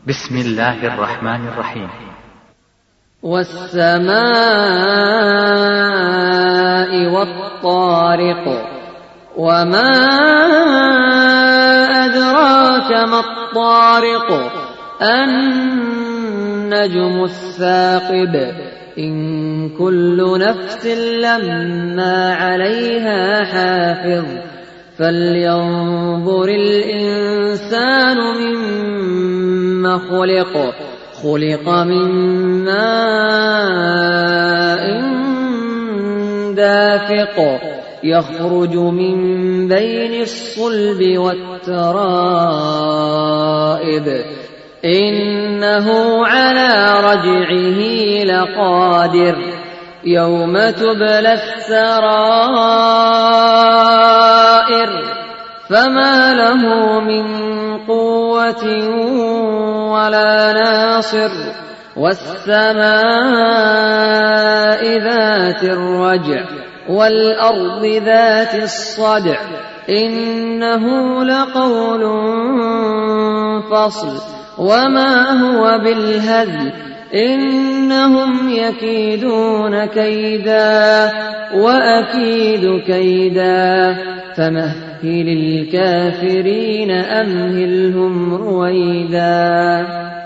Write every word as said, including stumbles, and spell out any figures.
بسم الله الرحمن الرحيم. والسماء والطارق وما أدراك ما الطارق النجم الثاقب إن كل نفس لما عليها حافظ فلينظر الإنسان مما خلق خلق من ماء دافق يخرج من بين الصلب والترائب إنه على رجعه لقادر يوم تبلى السرائر فما له من قوة ولا ناصر والسماء ذات الرجع والأرض ذات الصدع إنه لقول فصل وما هو بالهزل إنهم يكيدون كيدا وأكيد كيدا فمهل الكافرين أمهلهم رويدا.